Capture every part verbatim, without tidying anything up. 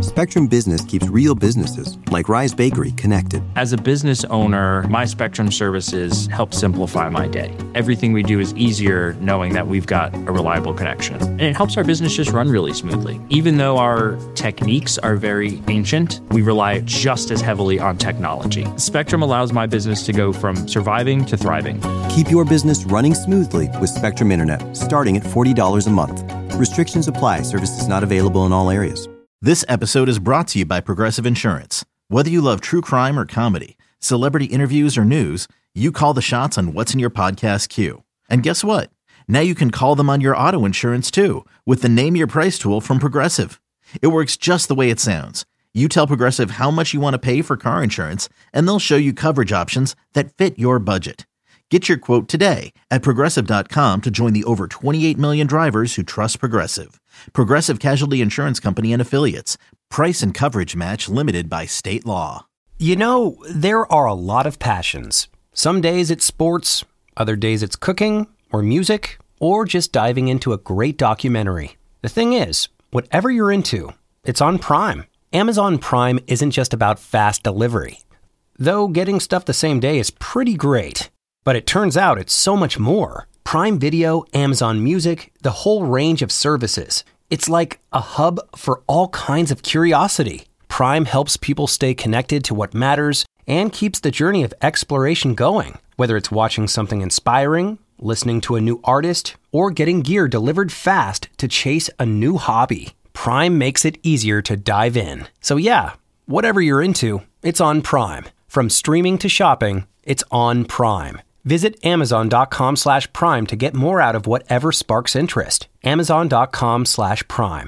Spectrum Business keeps real businesses, like Rise Bakery, connected. As a business owner, my Spectrum services help simplify my day. Everything we do is easier knowing that we've got a reliable connection. And it helps our business just run really smoothly. Even though our techniques are very ancient, we rely just as heavily on technology. Spectrum allows my business to go from surviving to thriving. Keep your business running smoothly with Spectrum Internet, starting at forty dollars a month. Restrictions apply. Services not available in all areas. This episode is brought to you by Progressive Insurance. Whether you love true crime or comedy, celebrity interviews or news, you call the shots on what's in your podcast queue. And guess what? Now you can call them on your auto insurance too with the Name Your Price tool from Progressive. It works just the way it sounds. You tell Progressive how much you want to pay for car insurance, and they'll show you coverage options that fit your budget. Get your quote today at Progressive dot com to join the over twenty-eight million drivers who trust Progressive. Progressive Casualty Insurance Company and Affiliates. Price and coverage match limited by state law. You know, there are a lot of passions. Some days it's sports, other days it's cooking or music, or just diving into a great documentary. The thing is, whatever you're into, it's on Prime. Amazon Prime isn't just about fast delivery. Though getting stuff the same day is pretty great. But it turns out it's so much more. Prime Video, Amazon Music, the whole range of services. It's like a hub for all kinds of curiosity. Prime helps people stay connected to what matters and keeps the journey of exploration going. Whether it's watching something inspiring, listening to a new artist, or getting gear delivered fast to chase a new hobby, Prime makes it easier to dive in. So yeah, whatever you're into, it's on Prime. From streaming to shopping, it's on Prime. Visit Amazon.com slash Prime to get more out of whatever sparks interest. Amazon.com slash Prime.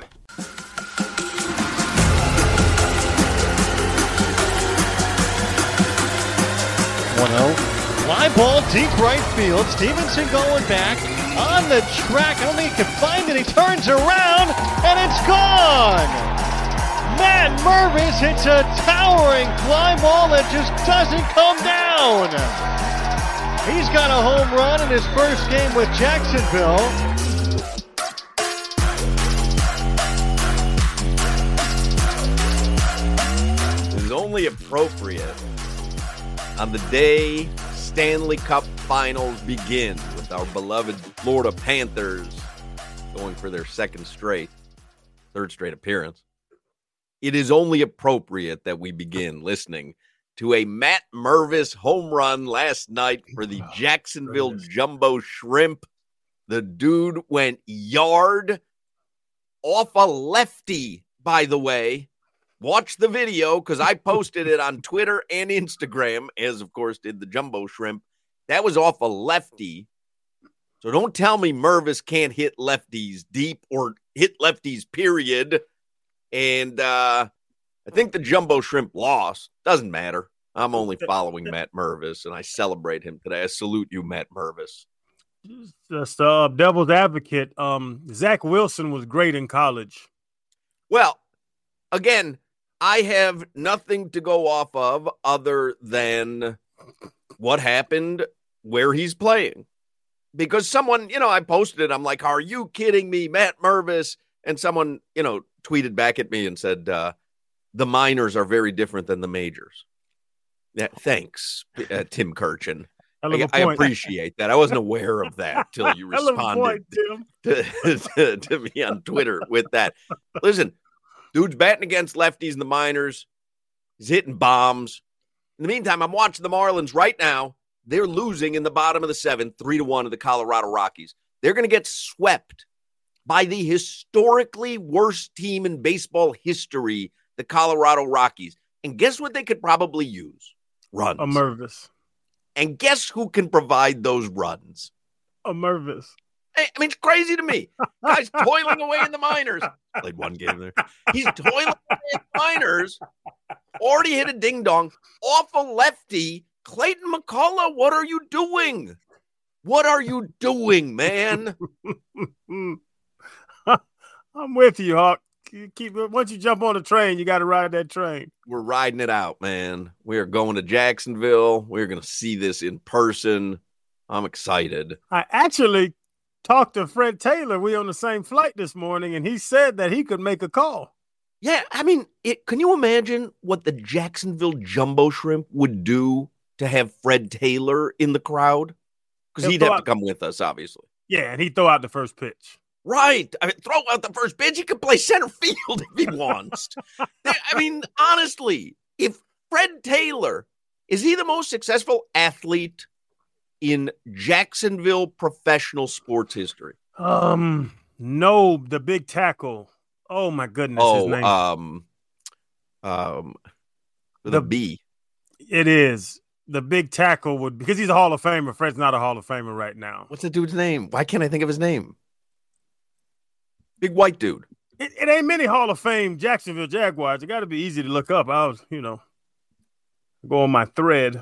one oh. Fly ball, deep right field. Stevenson going back on the track. I don't think he can find it. He turns around, and it's gone! Matt Mervis hits a towering fly ball that just doesn't come down! He's got a home run in his first game with Jacksonville. It is only appropriate on the day Stanley Cup Finals begin with our beloved Florida Panthers going for their second straight, third straight appearance. It is only appropriate that we begin listening to a Matt Mervis home run last night for the Jacksonville Jumbo Shrimp. The dude went yard off a lefty, by the way. Watch the video because I posted it on Twitter and Instagram, as of course did the Jumbo Shrimp. That was off a lefty. So don't tell me Mervis can't hit lefties deep or hit lefties, period. And uh, I think the Jumbo Shrimp lost. Doesn't matter. I'm only following Matt Mervis, and I celebrate him today. I salute you, Matt Mervis. Just uh, devil's advocate. Um, Zach Wilson was great in college. Well, again, I have nothing to go off of other than what happened where he's playing. Because someone, you know, I posted it. I'm like, are you kidding me, Matt Mervis? And someone, you know, tweeted back at me and said, uh, the minors are very different than the majors. Yeah, thanks, uh, Tim Kirchin. I, I appreciate that. I wasn't aware of that till you responded point, to, to, to me on Twitter with that. Listen, dude's batting against lefties in the minors. He's hitting bombs. In the meantime, I'm watching the Marlins right now. They're losing in the bottom of the seventh, three to one to the Colorado Rockies. They're going to get swept by the historically worst team in baseball history, the Colorado Rockies. And guess what they could probably use? Runs. A Mervis. And guess who can provide those runs? A Mervis. I mean, it's crazy to me. Guy's toiling away in the minors. Played one game there. He's toiling away in the minors. Already hit a ding-dong. Off a lefty. Clayton McCullough, what are you doing? What are you doing, man? I'm with you, Hawk. Keep once you jump on the train, you got to ride that train. We're riding it out, man. We are going to Jacksonville. We're going to see this in person. I'm excited. I actually talked to Fred Taylor. We on the same flight this morning, and he said that he could make a call. Yeah, I mean, it, can you imagine what the Jacksonville Jumbo Shrimp would do to have Fred Taylor in the crowd? Because he'd have out, to come with us, obviously. Yeah, and he'd throw out the first pitch. Right. I mean, throw out the first pitch. He could play center field if he wants. I mean, honestly, if Fred Taylor, is he the most successful athlete in Jacksonville professional sports history? Um, no, the big tackle. Oh, my goodness. Oh, his name. um, um, with the, a B. It is. The big tackle would, because he's a Hall of Famer. Fred's not a Hall of Famer right now. What's the dude's name? Why can't I think of his name? Big white dude. It, it ain't many Hall of Fame Jacksonville Jaguars. It got to be easy to look up. I was, you know, go on my thread.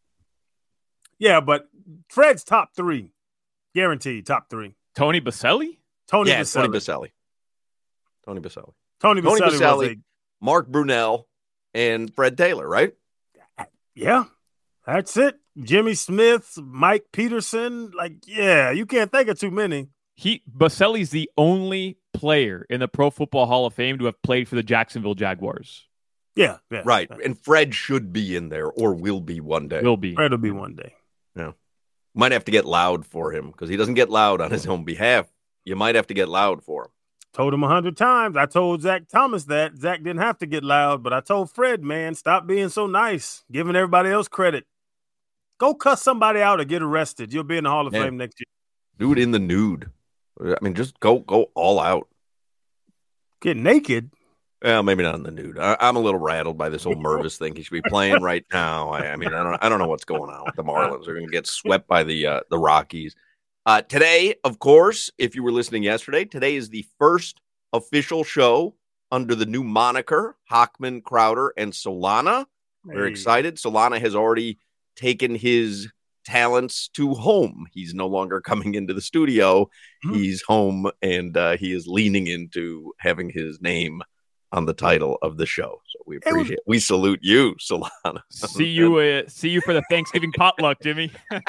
Yeah, but Fred's top three. Guaranteed top three. Tony Baselli? Tony yeah, Baselli. Tony Baselli. Tony Baselli. Tony Baselli. Tony Baselli, a, Mark Brunell, and Fred Taylor, right? Yeah, that's it. Jimmy Smith, Mike Peterson. Like, yeah, you can't think of too many. He Baselli's the only player in the Pro Football Hall of Fame to have played for the Jacksonville Jaguars. Yeah, yeah. Right. And Fred should be in there or will be one day. Will be. Fred will be one day. Yeah. Might have to get loud for him because he doesn't get loud on his own behalf. You might have to get loud for him. Told him a hundred times. I told Zach Thomas that. Zach didn't have to get loud, but I told Fred, man, stop being so nice, giving everybody else credit. Go cuss somebody out or get arrested. You'll be in the Hall of yeah. Fame next year. Do it in the nude. I mean, just go go all out. Get naked? Well, maybe not in the nude. I, I'm a little rattled by this whole Mervis thing. He should be playing right now. I, I mean, I don't I don't know what's going on with the Marlins. They're going to get swept by the uh, the Rockies. Uh, today, of course, if you were listening yesterday, today is the first official show under the new moniker, Hochman, Crowder, and Solana. We're hey. excited. Solana has already taken his talents to home. He's no longer coming into the studio. Mm-hmm. He's home, and uh, he is leaning into having his name on the title of the show. So we appreciate it. We salute you, Solana. See you uh, see you for the Thanksgiving potluck, Jimmy.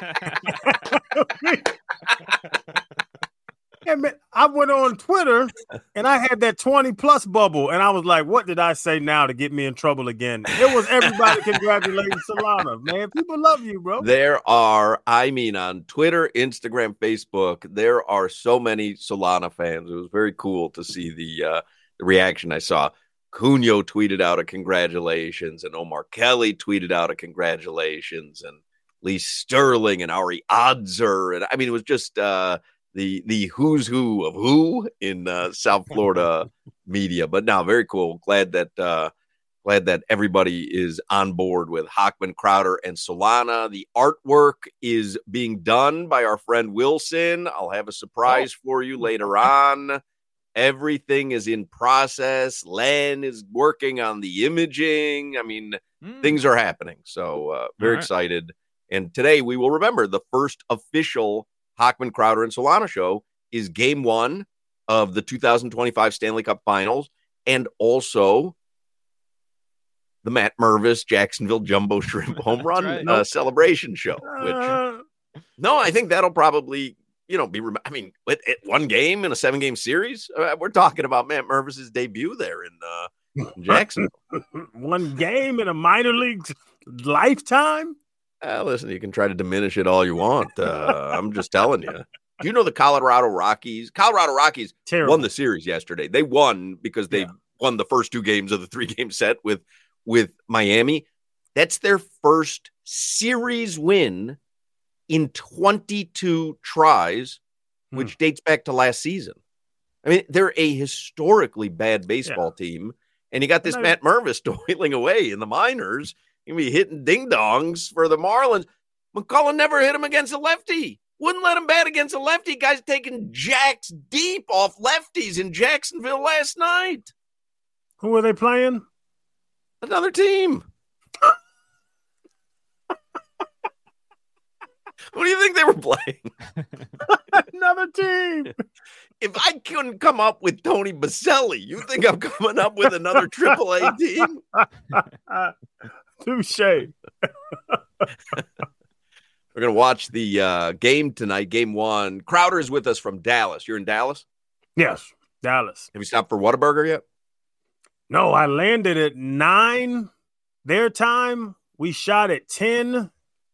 Yeah, man, I went on Twitter and I had that twenty plus bubble, and I was like, what did I say now to get me in trouble again? It was everybody congratulating Solana, man. People love you, bro. There are, I mean, on Twitter, Instagram, Facebook, there are so many Solana fans. It was very cool to see the uh, the reaction I saw. Cunha tweeted out a congratulations, and Omar Kelly tweeted out a congratulations, and Lee Sterling and Ari Odzer. And I mean, it was just uh, the the who's who of who in uh, South Florida media. But now, very cool. Glad that uh, glad that everybody is on board with Hochman, Crowder, and Solana. The artwork is being done by our friend Wilson. I'll have a surprise oh. for you later on. Everything is in process. Len is working on the imaging. I mean, mm. things are happening. So uh, very right. excited. And today we will remember the first official Hochman, Crowder, and Solana show is game one of the two thousand twenty-five Stanley Cup Finals, and also the Matt Mervis Jacksonville Jumbo Shrimp Home Run right. uh, celebration show. Which, uh... no, I think that'll probably, you know, be. Rem- I mean, at, at one game in a seven-game series, uh, we're talking about Matt Mervis's debut there in, uh, in Jacksonville. One game in a minor league lifetime. Uh, listen, you can try to diminish it all you want. Uh, I'm just telling you. Do you know the Colorado Rockies? Colorado Rockies Terrible. won the series yesterday. They won because they yeah. won the first two games of the three-game set with with Miami. That's their first series win in twenty-two tries, which hmm. dates back to last season. I mean, they're a historically bad baseball yeah. team, and you got this Matt Mervis toiling away in the minors. He'll be hitting ding-dongs for the Marlins. McCullough never hit him against a lefty. Wouldn't let him bat against a lefty. Guys taking jacks deep off lefties in Jacksonville last night. Who were they playing? Another team. What do you think they were playing? Another team. If I couldn't come up with Tony Baselli, you think I'm coming up with another triple A team? Touche. We're going to watch the uh, game tonight, game one. Crowder is with us from Dallas. You're in Dallas? Yes, Dallas. Have you stopped for Whataburger yet? No, I landed at nine their time. We shot at ten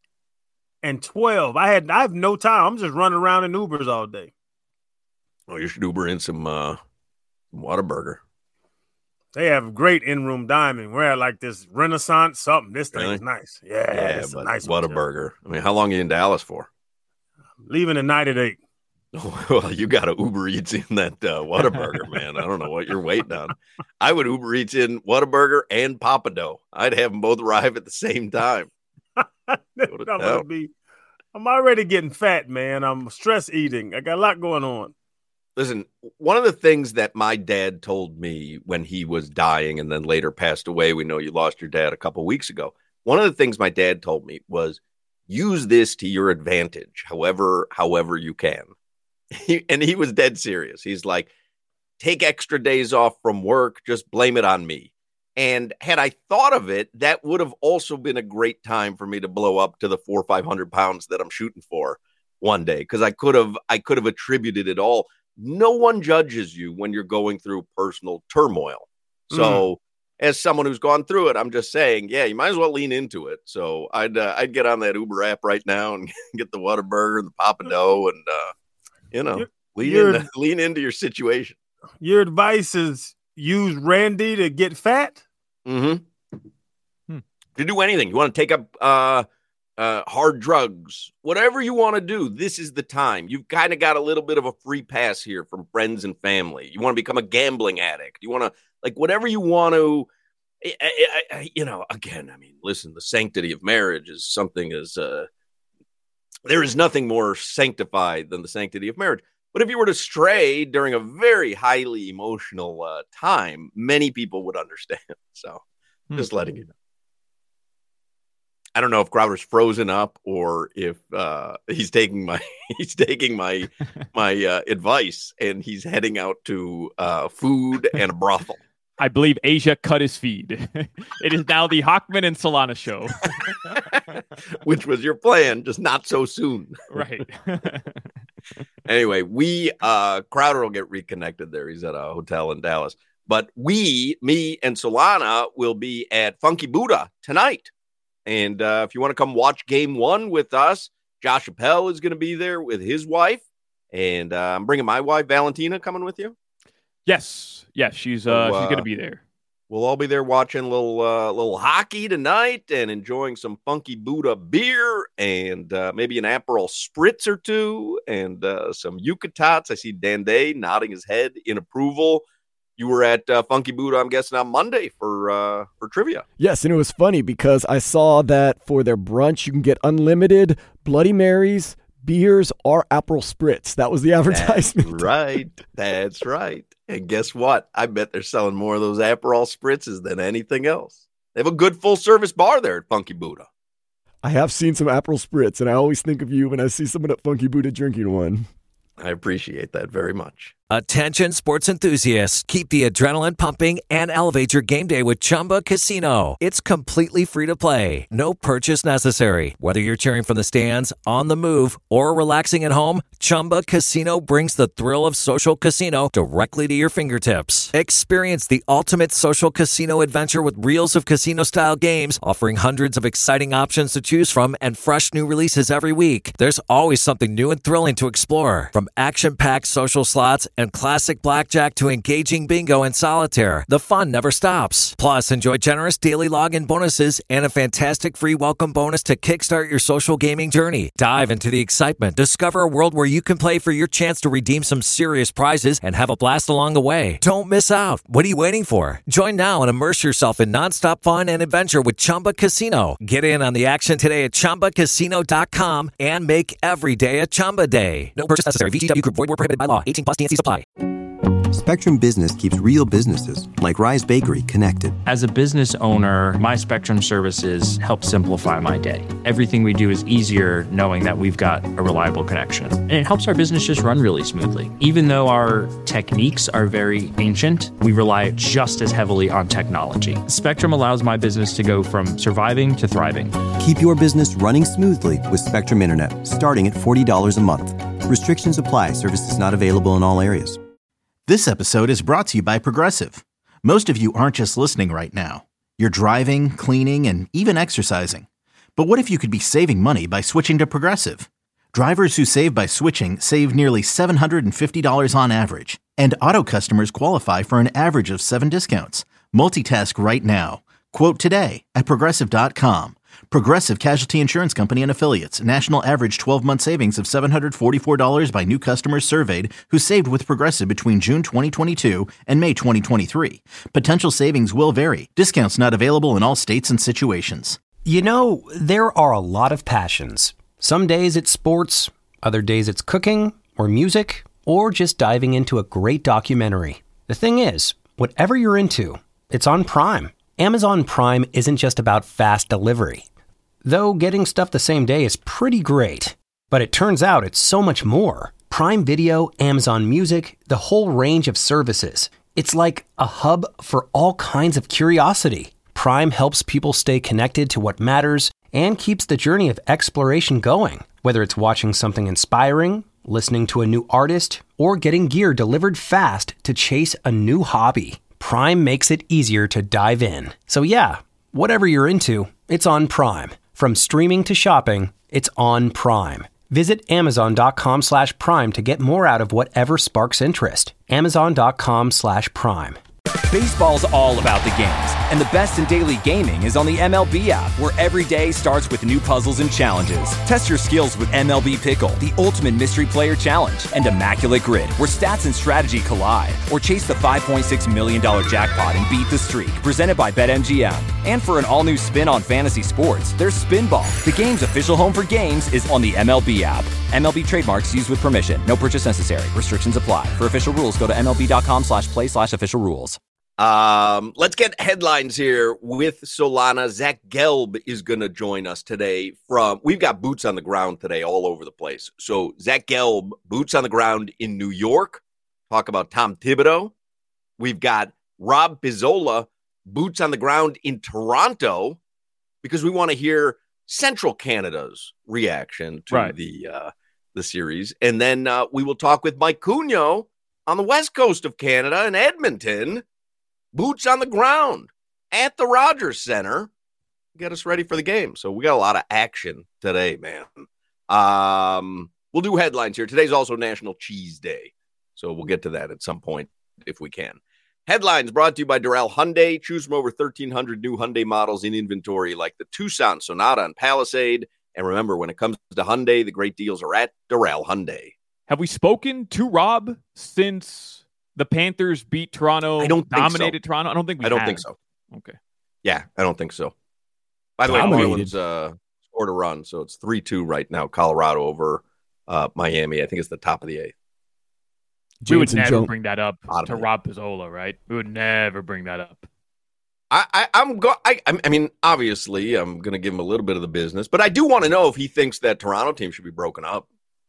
and twelve. I had I have no time. I'm just running around in Ubers all day. Oh, you should Uber in some uh, Whataburger. They have great in-room dining. We're at like this Renaissance something. This thing Really? is nice. Yeah, Yeah, it's but a nice Whataburger. I mean, how long are you in Dallas for? Leaving tonight at eight. Well, you got to Uber Eats in that uh, Whataburger, man. I don't know what you're waiting on. I would Uber Eats in Whataburger and Papado. I'd have them both arrive at the same time. I'm gonna be. I'm already getting fat, man. I'm stress eating. I got a lot going on. Listen, one of the things that my dad told me when he was dying and then later passed away, we know you lost your dad a couple weeks ago. One of the things my dad told me was use this to your advantage, however, however you can. He, and he was dead serious. He's like, take extra days off from work, just blame it on me. And had I thought of it, that would have also been a great time for me to blow up to the four or five hundred pounds that I'm shooting for one day, because I could have I could have attributed it all. No one judges you when you're going through personal turmoil. So, mm. as someone who's gone through it, I'm just saying, yeah, you might as well lean into it. So, I'd uh, I'd get on that Uber app right now and get the Whataburger and the Papado, and uh, you know, lean in, lean into your situation. Your advice is use Randy to get fat. Mm-hmm. Hmm. To do anything. You want to take up uh, uh, hard drugs, whatever you want to do, this is the time. You've kind of got a little bit of a free pass here from friends and family. You want to become a gambling addict. You want to, like, whatever you want to, I, I, I, you know, again, I mean, listen, the sanctity of marriage is something as, uh, there is nothing more sanctified than the sanctity of marriage. But if you were to stray during a very highly emotional uh, time, many people would understand. So just letting you know. I don't know if Crowder's frozen up or if uh, he's taking my he's taking my my uh, advice and he's heading out to uh, food and a brothel. I believe Asia cut his feed. It is now the Hochman and Solana show. Which was your plan, just not so soon. Right. Anyway, we, uh, Crowder will get reconnected there. He's at a hotel in Dallas. But we, me and Solana, will be at Funky Buddha tonight. And uh, if you want to come watch game one with us, Josh Appel is going to be there with his wife. And uh, I'm bringing my wife, Valentina, coming with you. Yes. Yes, she's uh, so, uh, she's going to be there. We'll all be there watching a little, uh, little hockey tonight and enjoying some Funky Buddha beer and uh, maybe an Aperol Spritz or two and uh, some Yucatats. I see Dan Day nodding his head in approval. You were at uh, Funky Buddha, I'm guessing, on Monday for uh, for trivia. Yes, and it was funny because I saw that for their brunch, you can get unlimited Bloody Marys, beers, or Aperol Spritz. That was the advertisement. That's right. That's right. And guess what? I bet they're selling more of those Aperol Spritzes than anything else. They have a good full-service bar there at Funky Buddha. I have seen some Aperol Spritz, and I always think of you when I see someone at Funky Buddha drinking one. I appreciate that very much. Attention sports enthusiasts, keep the adrenaline pumping and elevate your game day with Chumba Casino. It's completely free to play. No purchase necessary. Whether you're cheering from the stands, on the move, or relaxing at home, Chumba Casino brings the thrill of social casino directly to your fingertips. Experience the ultimate social casino adventure with reels of casino-style games, offering hundreds of exciting options to choose from and fresh new releases every week. There's always something new and thrilling to explore. From action-packed social slots and classic blackjack to engaging bingo and solitaire, the fun never stops. Plus, enjoy generous daily login bonuses and a fantastic free welcome bonus to kickstart your social gaming journey. Dive into the excitement. Discover a world where you can play for your chance to redeem some serious prizes and have a blast along the way. Don't miss out. What are you waiting for? Join now and immerse yourself in nonstop fun and adventure with Chumba Casino. Get in on the action today at Chumba Casino dot com and make every day a Chumba day. No purchase necessary. V G W Group. Void where prohibited by law. eighteen plus T N C supply. Spectrum Business keeps real businesses, like Rise Bakery, connected. As a business owner, my Spectrum services help simplify my day. Everything we do is easier knowing that we've got a reliable connection. And it helps our business just run really smoothly. Even though our techniques are very ancient, we rely just as heavily on technology. Spectrum allows my business to go from surviving to thriving. Keep your business running smoothly with Spectrum Internet, starting at forty dollars a month. Restrictions apply. Services not available in all areas. This episode is brought to you by Progressive. Most of you aren't just listening right now. You're driving, cleaning, and even exercising. But what if you could be saving money by switching to Progressive? Drivers who save by switching save nearly seven hundred fifty dollars on average, and auto customers qualify for an average of seven discounts. Multitask right now. Quote today at Progressive dot com. Progressive Casualty Insurance Company and Affiliates. National average twelve-month savings of seven hundred forty-four dollars by new customers surveyed who saved with Progressive between June twenty twenty-two and May twenty twenty-three. Potential savings will vary. Discounts not available in all states and situations. You know, there are a lot of passions. Some days it's sports, other days it's cooking or music, or just diving into a great documentary. The thing is, whatever you're into, it's on Prime. Amazon Prime isn't just about fast delivery. Though getting stuff the same day is pretty great. But it turns out it's so much more. Prime Video, Amazon Music, the whole range of services. It's like a hub for all kinds of curiosity. Prime helps people stay connected to what matters and keeps the journey of exploration going. Whether it's watching something inspiring, listening to a new artist, or getting gear delivered fast to chase a new hobby, Prime makes it easier to dive in. So yeah, whatever you're into, it's on Prime. From streaming to shopping, it's on Prime. Visit Amazon.com slash Prime to get more out of whatever sparks interest. Amazon.com slash Prime. Baseball's all about the games, and the best in daily gaming is on the M L B app, where every day starts with new puzzles and challenges. Test your skills with M L B Pickle, the ultimate mystery player challenge, and Immaculate Grid, where stats and strategy collide. Or chase the five point six million dollars jackpot and beat the streak, presented by BetMGM. And for an all-new spin on fantasy sports, there's Spinball. The game's official home for games is on the M L B app. M L B trademarks used with permission. No purchase necessary. Restrictions apply. For official rules, go to MLB.com slash play slash official rules. Um, let's get headlines here with Solana. Zach Gelb is going to join us today from, we've got boots on the ground today all over the place. So Zach Gelb, boots on the ground in New York. Talk about Tom Thibodeau. We've got Rob Pizzola, boots on the ground in Toronto, because we want to hear Central Canada's reaction to right. the, uh, the series. And then uh, we will talk with Mike Cugno on the west coast of Canada in Edmonton. Boots on the ground at the Rogers Center. Get us ready for the game. So we got a lot of action today, man. Um, we'll do headlines here. Today's also National Cheese Day. So we'll get to that at some point if we can. Headlines brought to you by Doral Hyundai. Choose from over thirteen hundred new Hyundai models in inventory, like the Tucson, Sonata, and Palisade. And remember, when it comes to Hyundai, the great deals are at Doral Hyundai. Have we spoken to Rob since the Panthers beat Toronto, I don't dominated so. Toronto? I don't think we I don't have. think so. Okay. Yeah, I don't think so. By the way, Marlins uh, scored a run, so it's three two right now, Colorado over uh, Miami. I think it's the top of the eighth. We would Jansen never Jones. bring that up to Rob Pizzola, right? We would never bring that up. I, I, I'm go. I, I mean, obviously, I'm going to give him a little bit of the business, but I do want to know if he thinks that Toronto team should be broken up.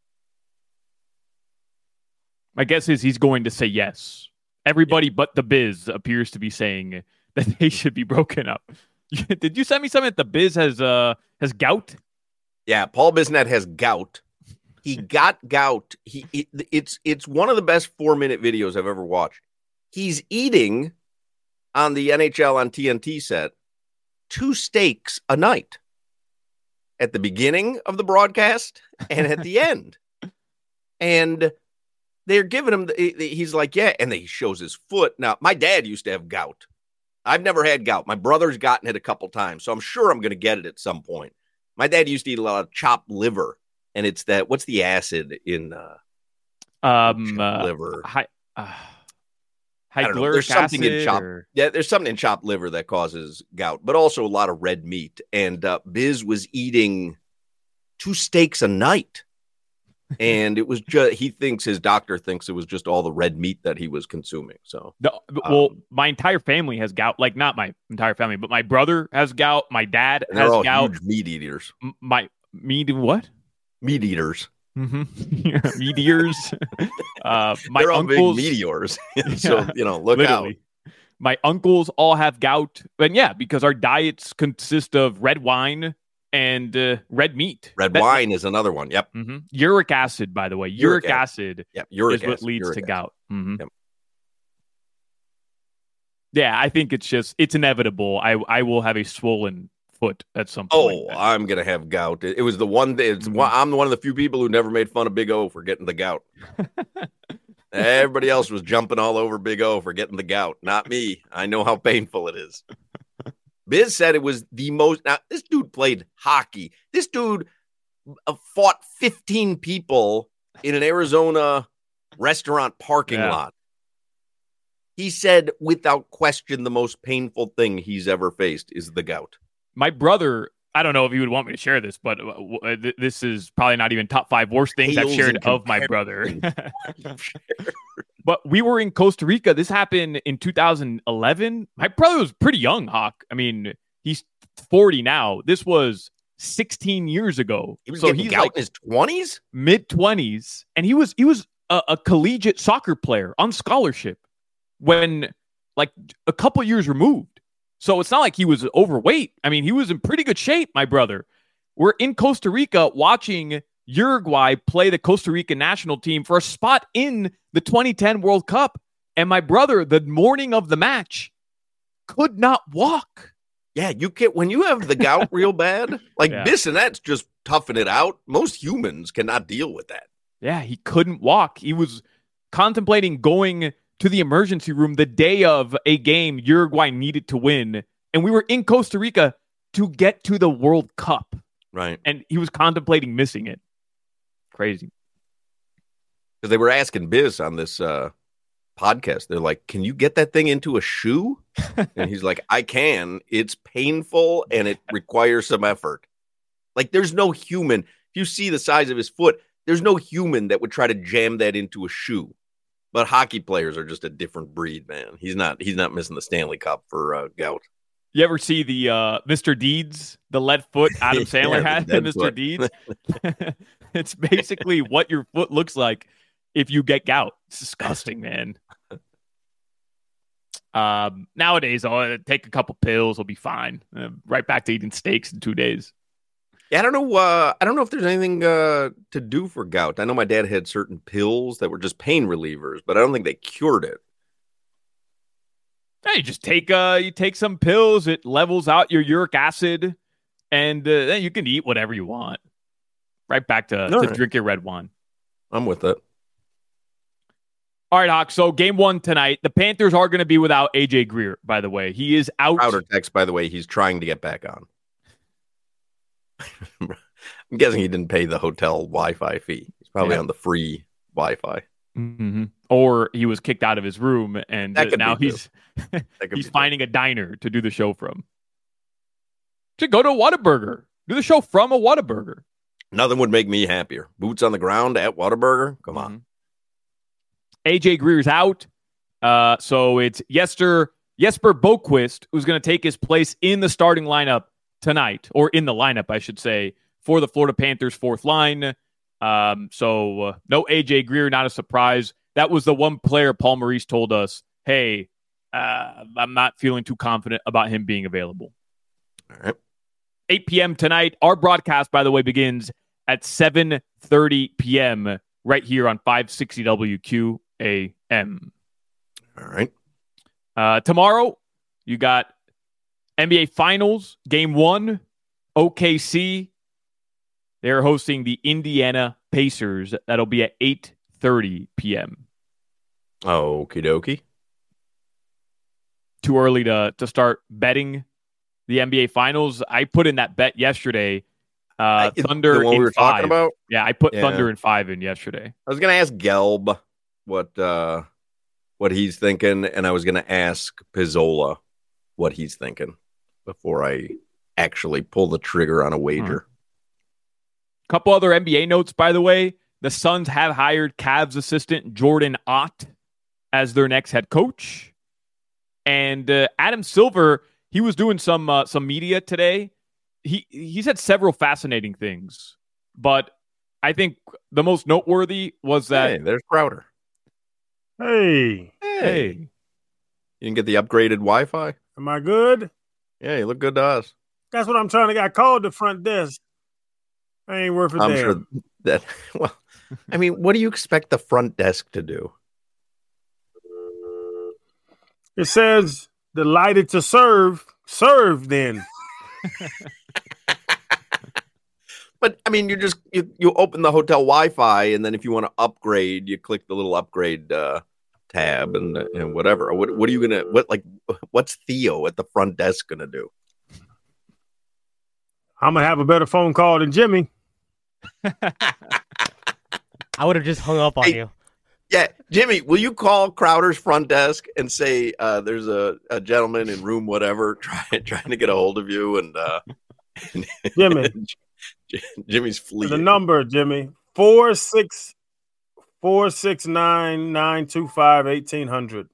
My guess is he's going to say yes. Everybody yeah. but the Biz appears to be saying that they should be broken up. Did you send me something that the Biz has uh has gout? Yeah, Paul Bisnet has gout. He got gout. He it, it's it's one of the best four minute videos I've ever watched. He's eating on the N H L on T N T set two steaks a night at the beginning of the broadcast and at the end, and they're giving him, the, he's like, yeah, and he shows his foot. Now, my dad used to have gout. I've never had gout. My brother's gotten it a couple times, so I'm sure I'm going to get it at some point. My dad used to eat a lot of chopped liver, and it's that, what's the acid in uh, um, chopped uh, liver? Hi, uh, I don't know. There's something in chopped, or... yeah, there's something in chopped liver that causes gout, but also a lot of red meat. And uh, Biz was eating two steaks a night. And it was just, he thinks, his doctor thinks it was just all the red meat that he was consuming. So, the, well, um, my entire family has gout. Like, not my entire family, but my brother has gout. My dad and they're has all gout. Huge meat eaters. M- my meat what? Meat eaters. Mm-hmm. Meteors. uh, my they're all uncles, big meteors. So yeah, you know, look literally. out. My uncles all have gout, and yeah, because our diets consist of red wine and uh, red meat. Red that, wine is another one. Yep. Mm-hmm. Uric acid, by the way. Uric, uric acid, acid yep. uric is what acid. leads uric to acid. gout. Mm-hmm. Yep. Yeah, I think it's just, it's inevitable. I I will have a swollen foot at some Oh, point. I'm going to have gout. It, it was the one, it's, mm-hmm. I'm one of the few people who never made fun of Big O for getting the gout. Everybody else was jumping all over Big O for getting the gout. Not me. I know how painful it is. Biz said it was the most, now this dude played hockey. This dude fought fifteen people in an Arizona restaurant parking yeah. lot. He said, without question, the most painful thing he's ever faced is the gout. My brother, I don't know if he would want me to share this, but uh, th- this is probably not even top five worst things I've shared of my brother. But we were in Costa Rica. This happened in two thousand eleven. My brother was pretty young, Hawk. I mean, he's forty now. This was sixteen years ago. He was so getting he's gout like in his twenties? Mid twenties. And he was he was a, a collegiate soccer player on scholarship when like a couple years removed. So it's not like he was overweight. I mean, he was in pretty good shape, my brother. We're in Costa Rica watching Uruguay play the Costa Rican national team for a spot in the twenty ten World Cup. And my brother, the morning of the match, could not walk. Yeah, you can't, when you have the gout real bad, like yeah. this and that's just toughing it out. Most humans cannot deal with that. Yeah, he couldn't walk. He was contemplating going to the emergency room the day of a game Uruguay needed to win. And we were in Costa Rica to get to the World Cup. Right. And he was contemplating missing it. Crazy. Because they were asking Biz on this uh, podcast. They're like, can you get that thing into a shoe? And he's like, I can. It's painful and it requires some effort. Like, there's no human. If you see the size of his foot, there's no human that would try to jam that into a shoe. But hockey players are just a different breed, man. He's not he's not missing the Stanley Cup for uh, gout. You ever see the uh, Mister Deeds, the lead foot Adam Sandler yeah, had in Mister Deeds? It's basically what your foot looks like if you get gout. It's disgusting, man. Um, nowadays, I'll take a couple pills, I'll be fine. Uh, right back to eating steaks in two days. Yeah, I don't know. Uh, I don't know if there's anything uh, to do for gout. I know my dad had certain pills that were just pain relievers, but I don't think they cured it. Yeah, you just take uh, you take some pills. It levels out your uric acid, and uh, then you can eat whatever you want. Right back to, to right. drink your red wine. I'm with it. All right, Hawk. So game one tonight, the Panthers are going to be without A J Greer. By the way, he is out. Crowder text, by the way, he's trying to get back on. I'm guessing he didn't pay the hotel Wi-Fi fee. He's probably yeah. on the free Wi-Fi. Mm-hmm. Or he was kicked out of his room, and uh, now he's he's finding true. a diner to do the show from. To go to a Whataburger. Do the show from a Whataburger. Nothing would make me happier. Boots on the ground at Whataburger. Come on. Mm-hmm. A J Greer's out. Uh, so it's Jesper, Jesper Boqvist who's going to take his place in the starting lineup tonight, or in the lineup, I should say, for the Florida Panthers' fourth line. Um, so uh, no A J Greer, not a surprise. That was the one player Paul Maurice told us, hey, uh, I'm not feeling too confident about him being available. All right. eight p.m. tonight. Our broadcast, by the way, begins at seven thirty p.m. right here on five sixty W Q A M. All right. Uh, tomorrow, you got N B A Finals, Game one, O K C. They're hosting the Indiana Pacers. That'll be at eight thirty p.m. Okie dokie. Too early to, to start betting the N B A Finals. I put in that bet yesterday. Uh, I, Thunder the one in we were five. talking about? Yeah, I put yeah. Thunder in five in yesterday. I was going to ask Gelb what uh, what he's thinking, and I was going to ask Pizzola what he's thinking before I actually pull the trigger on a wager. Hmm. Couple other N B A notes, by the way. The Suns have hired Cavs assistant Jordan Ott as their next head coach. And uh, Adam Silver, he was doing some uh, some media today. He he said several fascinating things, but I think the most noteworthy was that hey, there's Crowder. Hey, hey, you didn't get the upgraded Wi-Fi? Am I good? Yeah, you look good to us. That's what I'm trying to get. I called the front desk. I ain't worth a I'm damn. sure that. Well, I mean, what do you expect the front desk to do? It says delighted to serve. Serve then. But I mean, you just you, you open the hotel Wi-Fi, and then if you want to upgrade, you click the little upgrade uh, tab and, and whatever. What what are you gonna what like what's Theo at the front desk gonna do? I'm gonna have a better phone call than Jimmy. I would have just hung up on Hey, you. Yeah, Jimmy, will you call Crowder's front desk and say uh, there's a, a gentleman in room whatever trying trying to get a hold of you and uh, Jimmy. Jimmy's fleeing. The number, Jimmy, four six four six nine nine two five eighteen hundred.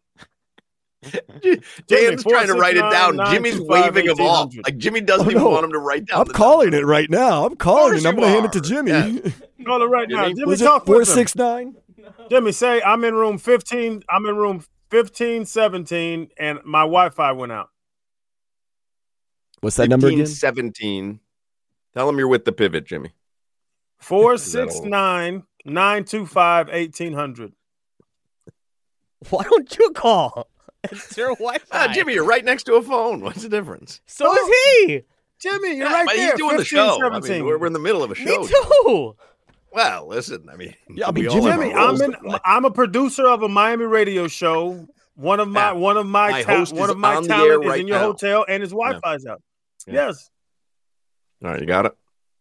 Dan's trying to write it down. Jimmy's waving him off. Like Jimmy doesn't Oh, even no. want him to write down. I'm the calling number. it right now. I'm calling it. course I'm you going to hand it to are. Jimmy. Yeah. Call it right now. Jimmy? Jimmy, Was it talk four with him. six nine? Jimmy, say I'm in room fifteen. I'm in room fifteen seventeen, and my Wi-Fi went out. What's that number again? seventeen. Tell him you're with the pivot, Jimmy. Four six nine nine two five eighteen hundred. Why don't you call? It's your Wi-Fi. Ah, Jimmy, you're right next to a phone. What's the difference? So is he. Jimmy, you're Yeah, right but there. he's doing the fifteen, show. I seventeen. mean, we're, we're in the middle of a show. Me too. Well, listen, I mean, Yeah, I mean, we all Jimmy- have our Jimmy, I'm roles in. to play. I'm a producer of a Miami radio show. One of my Yeah. one of my, My ta- host one is of my on the air talent is right in your now. hotel, and his Wi-Fi's out. Yeah. Yes. All right, you got it.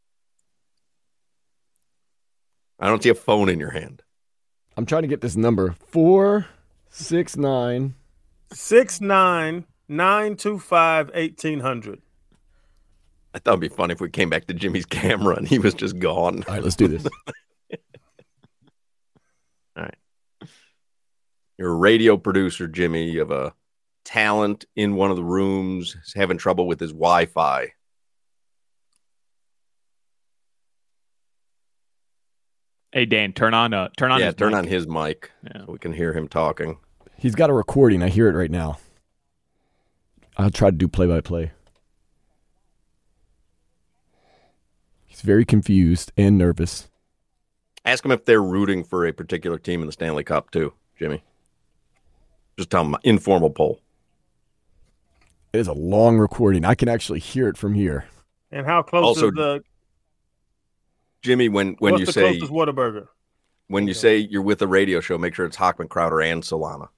I don't see a phone in your hand. I'm trying to get this number. Four six nine. Six nine nine two five eighteen hundred. I thought it'd be funny if we came back to Jimmy's camera and he was just gone. All right, let's do this. All right. You're a radio producer, Jimmy. You have a talent in one of the rooms. He's having trouble with his Wi-Fi. Hey Dan, turn on uh turn on yeah, his turn mic. on his mic Yeah. so we can hear him talking. He's got a recording. I hear it right now. I'll try to do play-by-play. He's very confused and nervous. Ask him if they're rooting for a particular team in the Stanley Cup too, Jimmy. Just tell him informal poll. It is a long recording. I can actually hear it from here. And how close Also, is the Jimmy, when when what's you the say closest Whataburger? when you say you're with a radio show, make sure it's Hockman, Crowder, and Solana.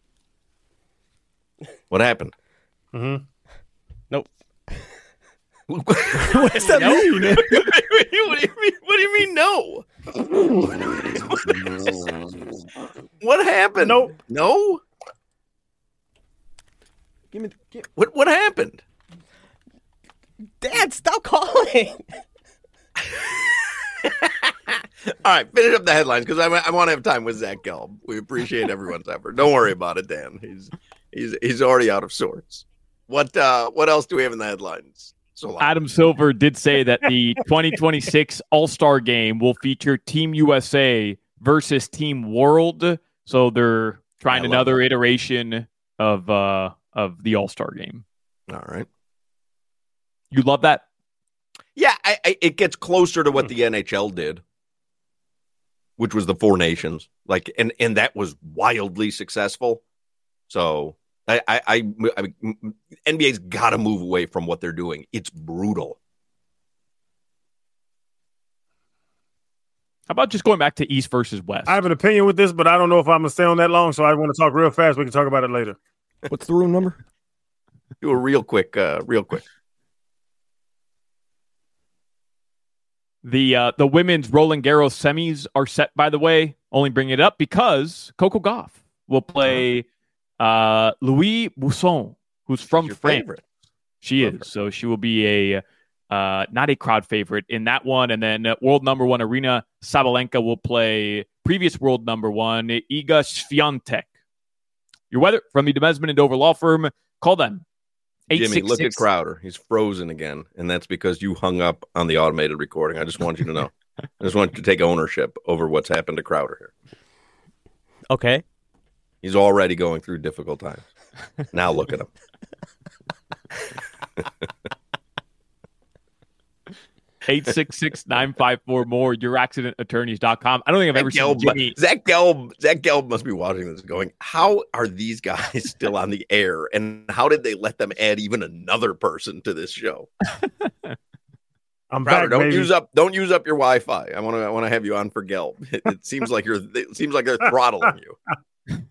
What happened? Mm-hmm. Nope. what does that mean? what, do you mean? What do you mean? No. What happened? Nope. No. Give me, give, What what happened? Dad, stop calling. All right, finish up the headlines because I, I want to have time with Zach Gelb. We appreciate everyone's effort. Don't worry about it, Dan. He's he's he's already out of sorts. What uh what else do we have in the headlines? So Adam Silver did say that the twenty twenty-six All-Star Game will feature Team U S A versus Team World. So they're trying I love another that. iteration of uh of the All-Star Game. All right. You love that? Yeah, I, I, it gets closer to what the N H L did, which was the Four Nations. Like, and and that was wildly successful. So I, I, I, I N B A's got to move away from what they're doing. It's brutal. How about just going back to East versus West? I have an opinion with this, but I don't know if I'm gonna stay on that long, so I want to talk real fast. We can talk about it later. what's the room number? Do a real quick, uh, real quick. The uh, the women's Roland Garros semis are set, by the way. Only bring it up because Coco Gauff will play uh, Louis Bousson, who's from Your France. favorite. She Love is. her. So she will be a uh, not a crowd favorite in that one. And then uh, world number one Arena Sabalenka will play previous world number one Iga Swiatek. Your weather from the Demesman and Dover Law Firm. Call them. Jimmy, look at Crowder. He's frozen again, and that's because you hung up on the automated recording. I just want you to know. I just want you to take ownership over what's happened to Crowder here. Okay. He's already going through difficult times. Now look at him. eight six six, nine five four, more, your accident attorneys dot com. I don't think I've Zach ever Gelb, seen Jimmy. Zach Gelb, Zach Gelb must be watching this going, how are these guys still on the air? And how did they let them add even another person to this show? I'm Crowder, back, don't baby. use up don't use up your Wi-Fi. I want to I want to have you on for Gelb. It, it seems like you're it seems like they're throttling you.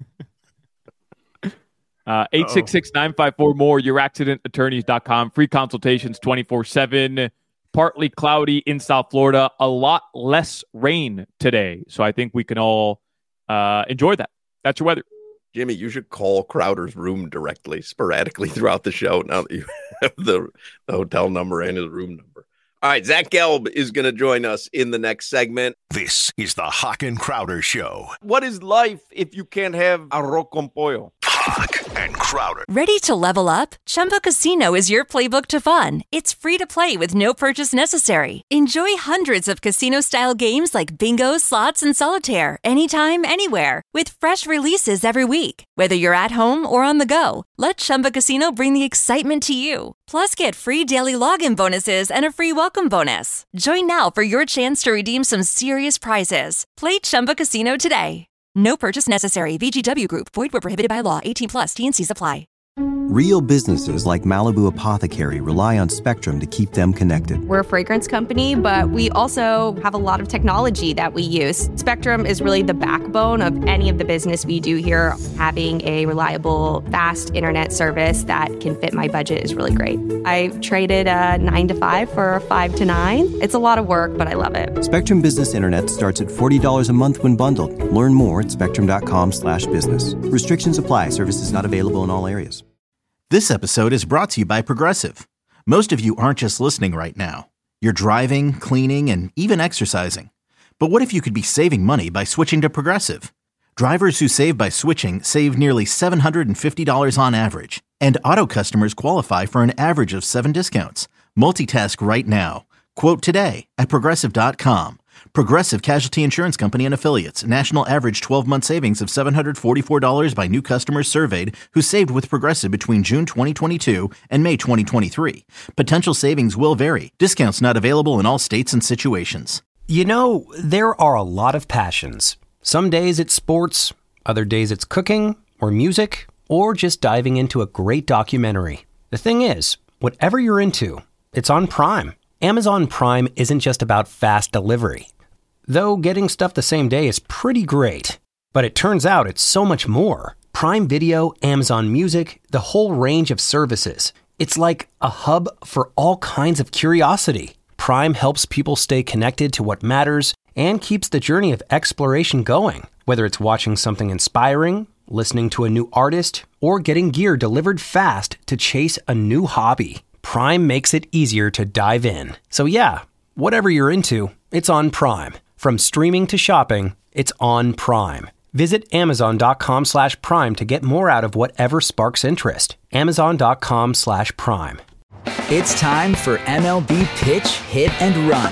Uh, eight six six, nine five four, more, your accident attorneys dot com. Free consultations twenty-four seven. Partly cloudy in South Florida. A lot less rain today. So I think we can all uh, enjoy that. That's your weather. Jimmy, you should call Crowder's room directly, sporadically throughout the show now that you have the, the hotel number and his room number. All right, Zach Gelb is going to join us in the next segment. This is the Hawk and Crowder Show. What is life if you can't have arroz con pollo? Hawk and Crowder. Ready to level up? Chumba Casino is your playbook to fun. It's free to play with no purchase necessary. Enjoy hundreds of casino-style games like bingo, slots, and solitaire anytime, anywhere with fresh releases every week. Whether you're at home or on the go, let Chumba Casino bring the excitement to you. Plus, get free daily login bonuses and a free welcome bonus. Join now for your chance to redeem some serious prizes. Play Chumba Casino today. No purchase necessary. V G W Group. Void where prohibited by law. eighteen plus. T and Cs apply. Real businesses like Malibu Apothecary rely on Spectrum to keep them connected. We're a fragrance company, but we also have a lot of technology that we use. Spectrum is really the backbone of any of the business we do here. Having a reliable, fast internet service that can fit my budget is really great. I traded a nine to five for a five to nine. It's a lot of work, but I love it. Spectrum Business Internet starts at forty dollars a month when bundled. Learn more at spectrum.com slash business. Restrictions apply. Services not available in all areas. This episode is brought to you by Progressive. Most of you aren't just listening right now. You're driving, cleaning, and even exercising. But what if you could be saving money by switching to Progressive? Drivers who save by switching save nearly seven hundred fifty dollars on average. And auto customers qualify for an average of seven discounts. Multitask right now. Quote today at Progressive dot com. Progressive Casualty Insurance Company and Affiliates. National average twelve-month savings of seven hundred forty-four dollars by new customers surveyed who saved with Progressive between June twenty twenty-two and May twenty twenty-three. Potential savings will vary. Discounts not available in all states and situations. You know, there are a lot of passions. Some days it's sports, other days it's cooking or music, or just diving into a great documentary. The thing is, whatever you're into, it's on Prime. Amazon Prime isn't just about fast delivery. Though getting stuff the same day is pretty great. But it turns out it's so much more. Prime Video, Amazon Music, the whole range of services. It's like a hub for all kinds of curiosity. Prime helps people stay connected to what matters and keeps the journey of exploration going. Whether it's watching something inspiring, listening to a new artist, or getting gear delivered fast to chase a new hobby. Prime makes it easier to dive in. So yeah, whatever you're into, it's on Prime. From streaming to shopping, it's on Prime. Visit amazon.com slash prime to get more out of whatever sparks interest. Amazon.com slash prime. It's time for M L B Pitch, Hit, and Run,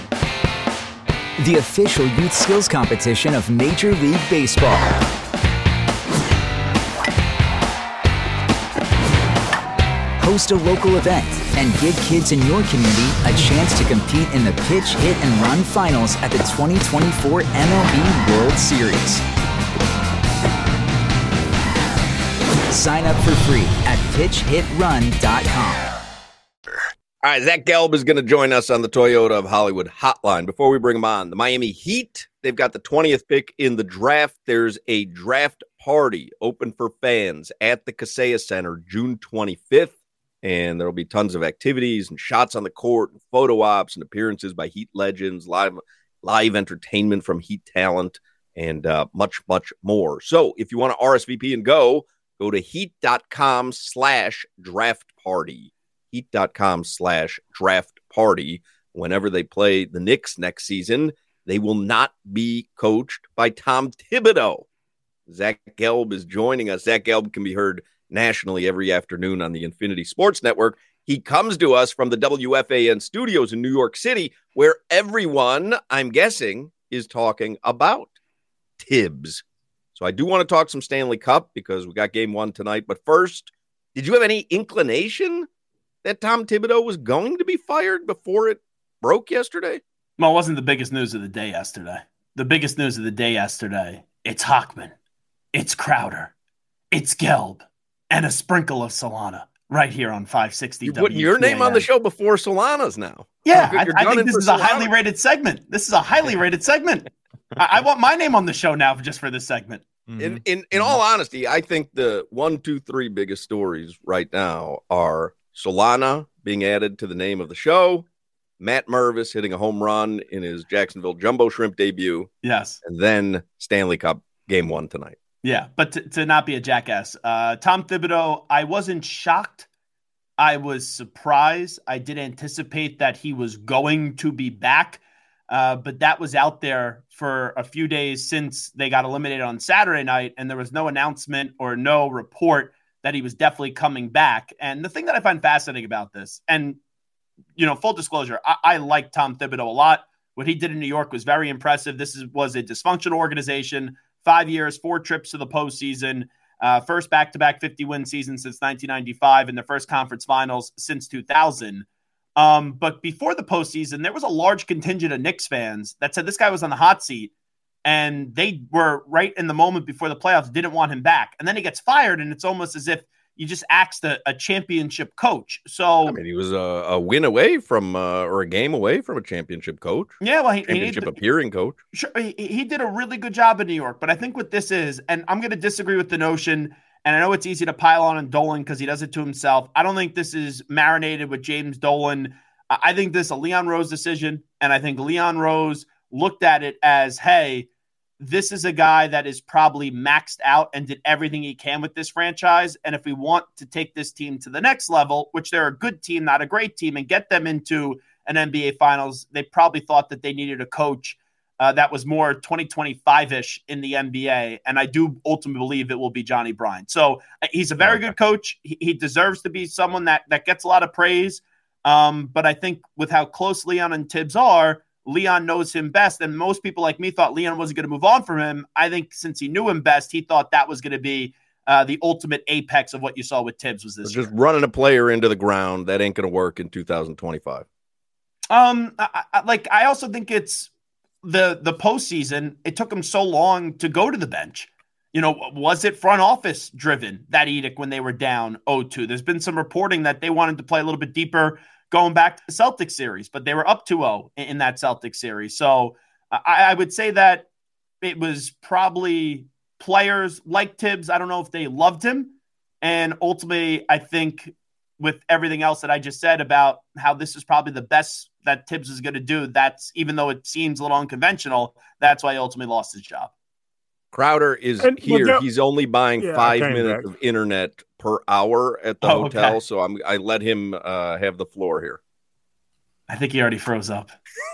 the official youth skills competition of Major League Baseball. Host a local event and give kids in your community a chance to compete in the Pitch, Hit, and Run finals at the twenty twenty-four M L B World Series. Sign up for free at pitch hit run dot com. All right, Zach Gelb is going to join us on the Toyota of Hollywood hotline. Before we bring him on, the Miami Heat, they've got the twentieth pick in the draft. There's a draft party open for fans at the Kaseya Center June twenty-fifth. And there will be tons of activities and shots on the court, and photo ops and appearances by Heat legends, live live entertainment from Heat talent, and uh, much, much more. So if you want to R S V P and go, go to heat.com slash draft party. Heat.com slash draft party. Whenever they play the Knicks next season, they will not be coached by Tom Thibodeau. Zach Gelb is joining us. Zach Gelb can be heard nationally every afternoon on the Infinity Sports Network. He comes to us from the W F A N studios in New York City, where everyone, I'm guessing, is talking about Tibbs. So I do want to talk some Stanley Cup because we got game one tonight. But first, did you have any inclination that Tom Thibodeau was going to be fired before it broke yesterday? Well, it wasn't the biggest news of the day yesterday. The biggest news of the day yesterday, it's Hochman, it's Crowder, it's Gelb, and a sprinkle of Solana right here on five sixty. You're putting your name on the show before Solana's now. Yeah, I, I think this is Solana. a highly rated segment. This is a highly rated segment. I, I want my name on the show now just for this segment. Mm-hmm. In in in all honesty, I think the one, two, three biggest stories right now are Solana being added to the name of the show, Matt Mervis hitting a home run in his Jacksonville Jumbo Shrimp debut. Yes. And then Stanley Cup game one tonight. Yeah, but to, to not be a jackass. Uh, Tom Thibodeau, I wasn't shocked. I was surprised. I did anticipate that he was going to be back, uh, but that was out there for a few days since they got eliminated on Saturday night, and there was no announcement or no report that he was definitely coming back. And the thing that I find fascinating about this, and you know, full disclosure, I, I like Tom Thibodeau a lot. What he did in New York was very impressive. This is, was a dysfunctional organization, five years, four trips to the postseason, uh, first back-to-back fifty-win season since nineteen ninety-five, and their first conference finals since two thousand. Um, but before the postseason, there was a large contingent of Knicks fans that said this guy was on the hot seat, and they were right in the moment before the playoffs, didn't want him back. And then he gets fired, and it's almost as if you just axed a, a championship coach. So I mean, he was a, a win away from, uh, or a game away from a championship coach. Yeah, well, he, championship he, appearing coach. Sure, he, he did a really good job in New York. But I think what this is, and I'm going to disagree with the notion, and I know it's easy to pile on on Dolan because he does it to himself. I don't think this is marinated with James Dolan. I think this is a Leon Rose decision, and I think Leon Rose looked at it as, hey, this is a guy that is probably maxed out and did everything he can with this franchise. And if we want to take this team to the next level, which they're a good team, not a great team, and get them into an N B A Finals, they probably thought that they needed a coach uh, that was more twenty twenty-five-ish in the N B A. And I do ultimately believe it will be Johnny Bryant. So uh, he's a very good coach. He, he deserves to be someone that, that gets a lot of praise. Um, but I think with how close Leon and Tibbs are, Leon knows him best, and most people like me thought Leon wasn't going to move on from him. I think since he knew him best, he thought that was going to be uh, the ultimate apex of what you saw with Tibbs was this. So just year. Running a player into the ground, that ain't going to work in two thousand twenty-five. Um, I, I, like I also think it's the the postseason. It took him so long to go to the bench. You know, was it front office driven, that edict when they were down oh two? There's been some reporting that they wanted to play a little bit deeper going back to the Celtics series, but they were up two oh in, in that Celtics series. So I, I would say that it was probably players like Tibbs. I don't know if they loved him. And ultimately, I think with everything else that I just said about how this is probably the best that Tibbs is going to do, that's, even though it seems a little unconventional, that's why he ultimately lost his job. Crowder is and, here. Well, he's only buying yeah, five minutes back. of internet per hour at the oh, hotel, okay. so I'm I let him uh, have the floor here. I think he already froze up.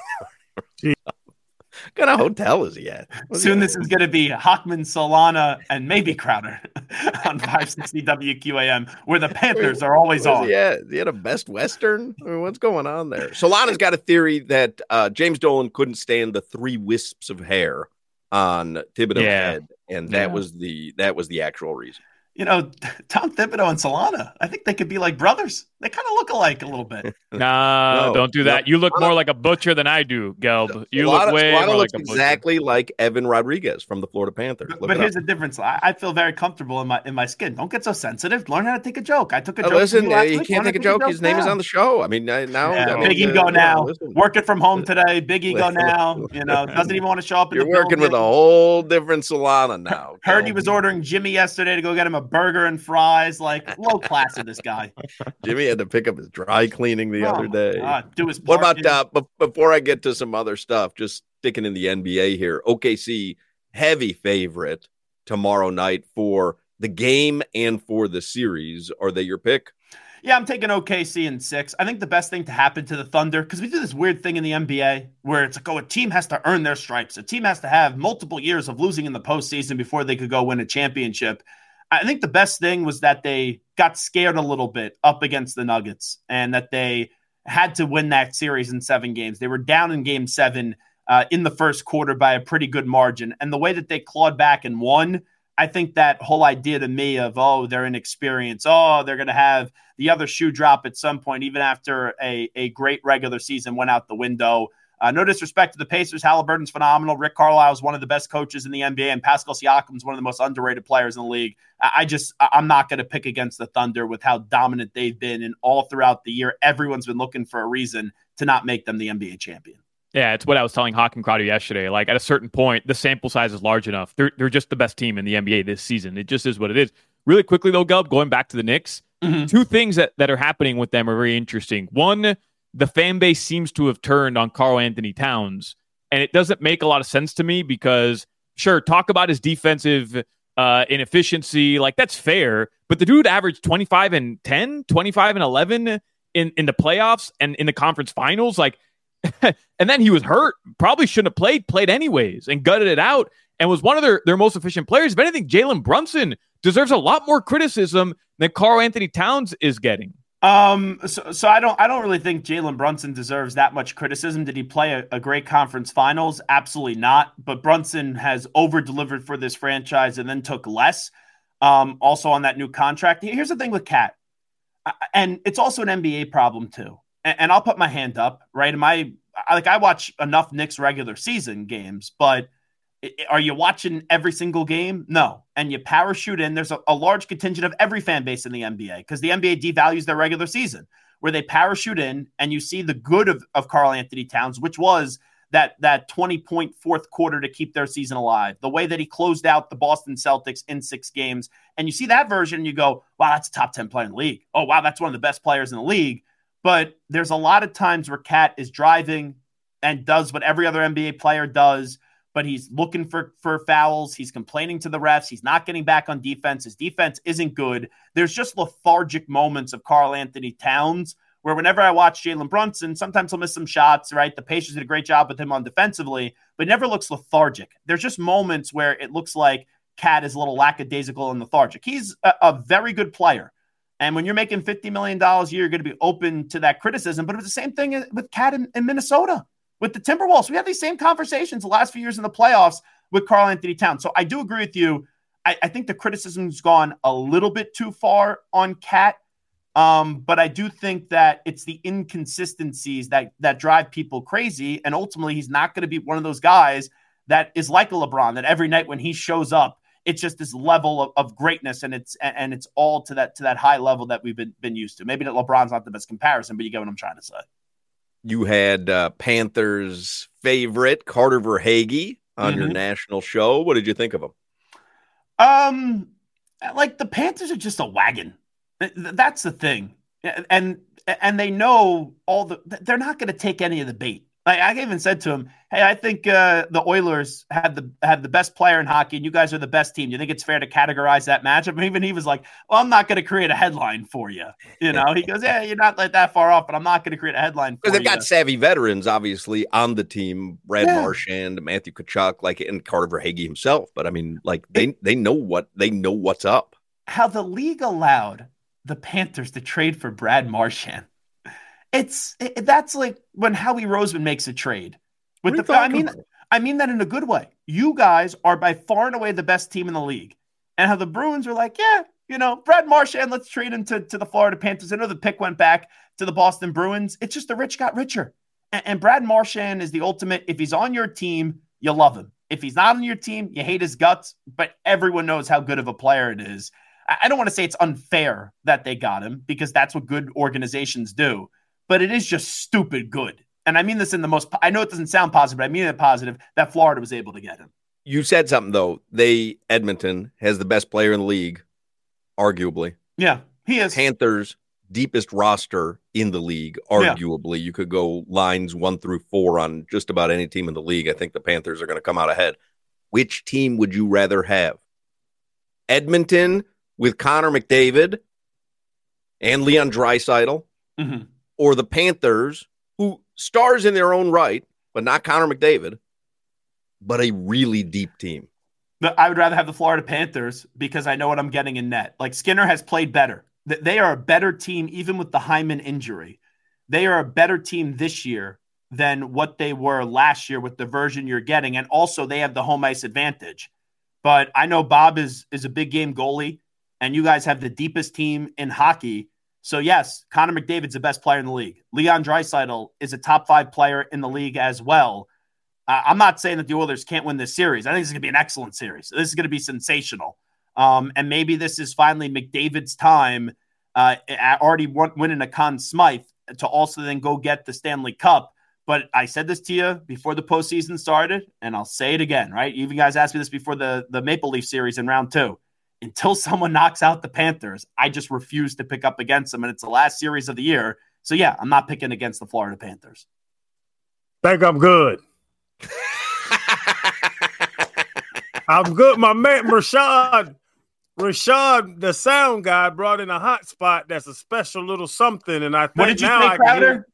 What kind of hotel is he at? What's Soon he this is going to be Hochman, Solana, and maybe Crowder on five sixty W Q A M, where the Panthers are always on. Yeah, he, he had a Best Western. I mean, what's going on there? Solana's got a theory that uh, James Dolan couldn't stand the three wisps of hair on Thibodeau's yeah. head, and that yeah. was the that was the actual reason. You know, Tom Thibodeau and Solana, I think they could be like brothers. They kind of look alike a little bit. Nah, no, don't do that. No. You look more like a butcher than I do, Gelb. You Solana, look way Solana more looks like a butcher. Exactly like Evan Rodriguez from the Florida Panthers. But, but here's up. the difference. I, I feel very comfortable in my in my skin. Don't get so sensitive. Learn how to take a joke. I took a oh, joke. Listen, uh, you week. can't take a joke. His name now. is on the show. I mean, now yeah, I mean, big ego uh, now. Yeah, working from home today. Big ego now. You know, doesn't even want to show up. In You're the working building. with a whole different Solana now. Heard he was ordering Jimmy yesterday to go get him a burger and fries. Like low class of this guy. Jimmy had to pick up his dry cleaning the oh, other day. God, do his what about uh, b- before I get to some other stuff? Just sticking in the N B A here. O K C heavy favorite tomorrow night for the game and for the series. Are they your pick? Yeah, I'm taking O K C in six. I think the best thing to happen to the Thunder, because we do this weird thing in the N B A where it's like, oh, a team has to earn their stripes. A team has to have multiple years of losing in the postseason before they could go win a championship. I think the best thing was that they got scared a little bit up against the Nuggets and that they had to win that series in seven games. They were down in game seven uh, in the first quarter by a pretty good margin. And the way that they clawed back and won, I think that whole idea to me of, oh, they're inexperienced. Oh, they're going to have the other shoe drop at some point, even after a, a great regular season went out the window. Uh, no disrespect to the Pacers. Halliburton's phenomenal. Rick Carlisle is one of the best coaches in the N B A, and Pascal Siakam's one of the most underrated players in the league. I, I just, I'm not going to pick against the Thunder with how dominant they've been, and all throughout the year, everyone's been looking for a reason to not make them the N B A champion. Yeah, it's what I was telling Hawk and Crowder yesterday. Like, at a certain point, the sample size is large enough. They're they're just the best team in the N B A this season. It just is what it is. Really quickly, though, Gub, going back to the Knicks, mm-hmm. two things that, that are happening with them are very interesting. One, the fan base seems to have turned on Karl-Anthony Towns, and it doesn't make a lot of sense to me because, sure, talk about his defensive uh, inefficiency. Like, that's fair, but the dude averaged twenty-five and ten, twenty-five and eleven in, in the playoffs and in the conference finals. Like, and then he was hurt, probably shouldn't have played, played anyways, and gutted it out, and was one of their, their most efficient players. If anything, Jalen Brunson deserves a lot more criticism than Karl-Anthony Towns is getting. Um, so, so I don't, I don't really think Jalen Brunson deserves that much criticism. Did he play a, a great conference finals? Absolutely not. But Brunson has over-delivered for this franchise and then took less. Um, also on that new contract. Here's the thing with Cat, and it's also an N B A problem too. And, and I'll put my hand up, right? Am I like I watch enough Knicks regular season games, but are you watching every single game? No. And you parachute in. There's a, a large contingent of every fan base in the N B A because the N B A devalues their regular season, where they parachute in and you see the good of, of Karl-Anthony Towns, which was that that twenty-point fourth quarter to keep their season alive, the way that he closed out the Boston Celtics in six games. And you see that version and you go, wow, that's a top ten player in the league. Oh, wow, that's one of the best players in the league. But there's a lot of times where Cat is driving and does what every other N B A player does, but he's looking for, for fouls. He's complaining to the refs. He's not getting back on defense. His defense isn't good. There's just lethargic moments of Karl-Anthony Towns where whenever I watch Jalen Brunson, sometimes he'll miss some shots, right? The Pacers did a great job with him on defensively, but never looks lethargic. There's just moments where it looks like Cat is a little lackadaisical and lethargic. He's a, a very good player. And when you're making fifty million dollars a year, you're going to be open to that criticism. But it was the same thing with Cat in, in Minnesota. With the Timberwolves, we had these same conversations the last few years in the playoffs with Karl-Anthony Towns. So I do agree with you. I, I think the criticism's gone a little bit too far on Cat, um, but I do think that it's the inconsistencies that that drive people crazy. And ultimately, he's not going to be one of those guys that is like a LeBron, that every night when he shows up, it's just this level of, of greatness, and it's and it's all to that to that high level that we've been been used to. Maybe that LeBron's not the best comparison, but you get what I'm trying to say. You had uh, Panthers favorite Carter Verhaeghe on mm-hmm. your national show. What did you think of him? Um, like the Panthers are just a wagon. That's the thing, and and they know all the. They're not going to take any of the bait. Like I even said to him, "Hey, I think uh, the Oilers have the have the best player in hockey, and you guys are the best team. Do you think it's fair to categorize that matchup?" And even he was like, "Well, I'm not going to create a headline for you." You know, he goes, "Yeah, you're not like that far off, but I'm not going to create a headline for you." Because they've got savvy veterans, obviously, on the team: Brad Yeah. Marchand, Matthew Tkachuk, like and Carter Verhaeghe himself. But I mean, like they they know what they know what's up. How the league allowed the Panthers to trade for Brad Marchand. It's it, that's like when Howie Roseman makes a trade with What the. are you I mean, talking I mean that in a good way. You guys are by far and away the best team in the league, and how the Bruins are like, yeah, you know, Brad Marchand, let's trade him to, to the Florida Panthers. I know the pick went back to the Boston Bruins. It's just the rich got richer, and, and Brad Marchand is the ultimate. If he's on your team, you love him. If he's not on your team, you hate his guts. But everyone knows how good of a player it is. I, I don't want to say it's unfair that they got him because that's what good organizations do. But it is just stupid good. And I mean this in the most, I know it doesn't sound positive, but I mean it positive that Florida was able to get him. You said something, though. They, Edmonton, has the best player in the league, arguably. Yeah, he is. Panthers, deepest roster in the league, arguably. Yeah. You could go lines one through four on just about any team in the league. I think the Panthers are going to come out ahead. Which team would you rather have? Edmonton with Connor McDavid and Leon Draisaitl? Mm-hmm. Or the Panthers, who stars in their own right, but not Connor McDavid, but a really deep team? I would rather have the Florida Panthers because I know what I'm getting in net. Like Skinner has played better. They are a better team, even with the Hyman injury. They are a better team this year than what they were last year with the version you're getting. And also they have the home ice advantage. but I know Bob is is a big game goalie, and you guys have the deepest team in hockey. So yes, Connor McDavid's the best player in the league. Leon Draisaitl is a top five player in the league as well. Uh, I'm not saying that the Oilers can't win this series. I think it's going to be an excellent series. This is going to be sensational. Um, and maybe this is finally McDavid's time, uh, already won- winning a Conn Smythe, to also then go get the Stanley Cup. But I said this to you before the postseason started, and I'll say it again, right? You guys asked me this before the, the Maple Leaf series in round two. Until someone knocks out the Panthers, I just refuse to pick up against them, and it's the last series of the year. So, yeah, I'm not picking against the Florida Panthers. Think I'm good. I'm good. My man, Rashad, Rashad, the sound guy, brought in a hot spot that's a special little something, and I think what did you now say, I Crowder?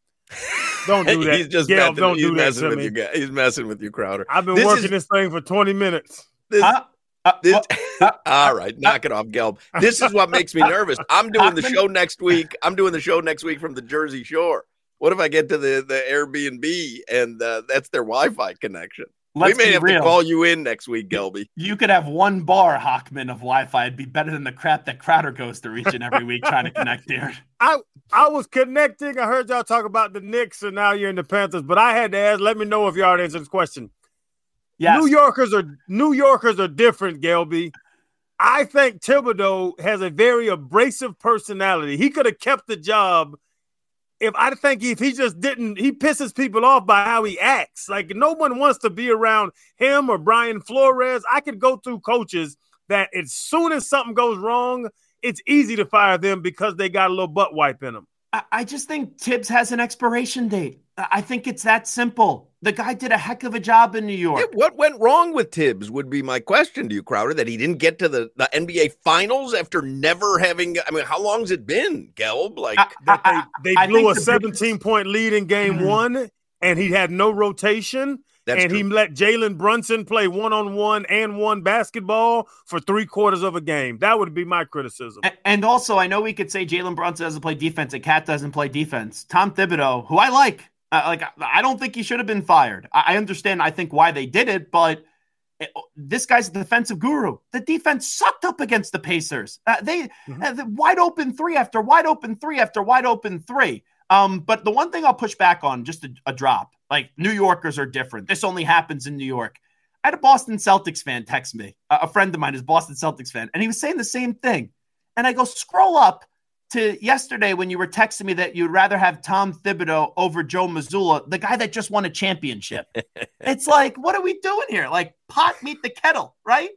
Don't do that. He's just Gail, messing, don't he's do that messing to with me. you guys. He's messing with you, Crowder. I've been this working is, this thing for twenty minutes. This, huh? uh, this, uh, all right, knock it off, Gelb. This is what makes me nervous. I'm doing the show next week. I'm doing the show next week from the Jersey Shore. What if I get to the, the Airbnb and uh, that's their Wi-Fi connection? Let's we may be have real. to call you in next week, Gelby. You could have one bar, Hockman, of Wi-Fi. It'd be better than the crap that Crowder goes through each and every week trying to connect here. I I was connecting. I heard y'all talk about the Knicks, and now you're in the Panthers. But I had to ask. Let me know if y'all answered this question. Yes. New Yorkers are New Yorkers are different, Gelby. I think Thibodeau has a very abrasive personality. He could have kept the job if I think if he just didn't, he pisses people off by how he acts. Like no one wants to be around him or Brian Flores. I could go through coaches that as soon as something goes wrong, it's easy to fire them because they got a little butt wipe in them. I, I just think Tibbs has an expiration date. I think it's that simple. The guy did a heck of a job in New York. Yeah, what went wrong with Tibbs would be my question to you, Crowder, that he didn't get to the, the N B A Finals after never having – I mean, how long's it been, Gelb? Like I, that I, they I blew a the seventeen-point lead in game mm-hmm. one, and he had no rotation. That's and true. he let Jalen Brunson play one-on-one and one basketball for three quarters of a game. That would be my criticism. And also, I know we could say Jalen Brunson doesn't play defense and Cat doesn't play defense. Tom Thibodeau, who I like, uh, like I don't think he should have been fired. I, I understand, I think, why they did it, but it, this guy's a defensive guru. The defense sucked up against the Pacers. Uh, they mm-hmm. uh, the wide open three after wide open three after wide open three. Um, but the one thing I'll push back on, just a, a drop, like New Yorkers are different. This only happens in New York. I had a Boston Celtics fan text me. Uh, a friend of mine is a Boston Celtics fan, and he was saying the same thing. And I go, scroll up to yesterday when you were texting me that you'd rather have Tom Thibodeau over Joe Mazzulla, the guy that just won a championship. It's like, what are we doing here? Like pot meet the kettle, right?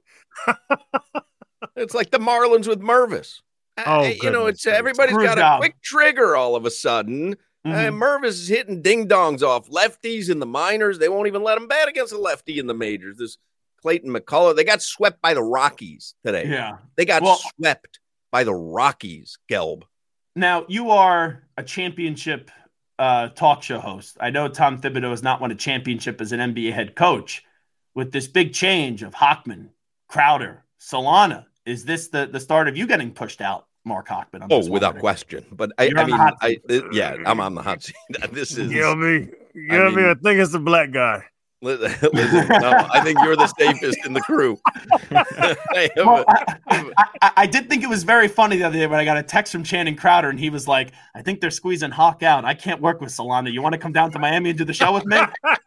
It's like the Marlins with Mervis. Oh, uh, you know, it's everybody's got a quick trigger all of a sudden. Mm-hmm. Uh, Mervis is hitting ding dongs off lefties in the minors. They won't even let him bat against a lefty in the majors. This Clayton McCullough, they got swept by the Rockies today. Yeah, they got well, swept by the Rockies. Gelb. Now you are a championship uh, talk show host. I know Tom Thibodeau has not won a championship as an N B A head coach. With this big change of Hockman, Crowder, Solana, is this the, the start of you getting pushed out, Mark Hockman? I'm oh, without question. But I, I mean, I, it, yeah, I'm on the hot seat. This is you know me. You know I mean, me. I think it's the black guy. Listen, no, I think you're the safest in the crew. well, I, I, I did think it was very funny the other day when I got a text from Channing Crowder, and he was like, "I think they're squeezing Hawk out. I can't work with Solana. You want to come down to Miami and do the show with me?